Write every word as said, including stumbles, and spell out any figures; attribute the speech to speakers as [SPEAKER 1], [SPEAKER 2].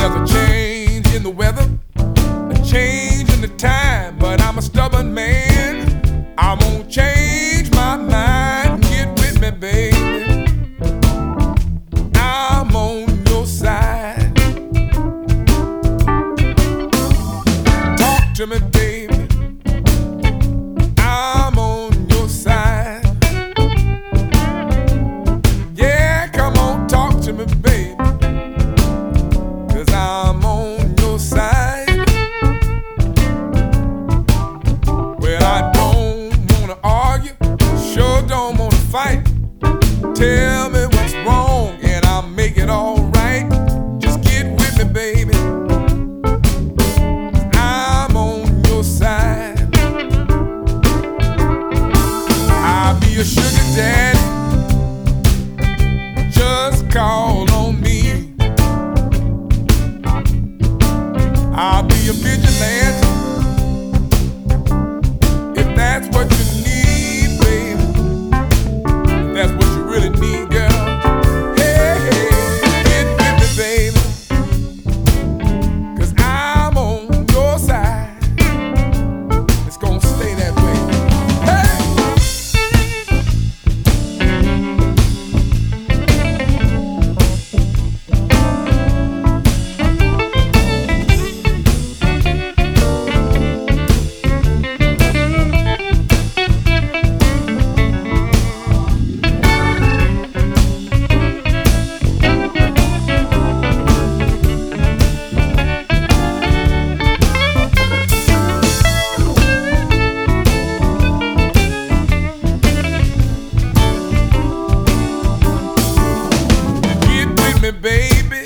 [SPEAKER 1] there's a change in the weather, a change in the time, but I'm a stubborn man. I won't change my mind. Get with me, baby. I'm on your side. Talk to me, baby. I'm on your side. Yeah, come on, talk to me, baby. 'Cause I'm on your side. Well, I don't wanna argue, sure don't wanna fight. Tell me what's wrong and I'll make it all right. Just get with me, baby. I'm on your side. I'll be your sugar daddy. Just call on me. I'll be your vigilante if that's what you need, baby. If that's what you really need, girl. Hey, hey, get with me, baby. 'Cause I'm on your side. It's gonna stay that way. Hey! Me, baby.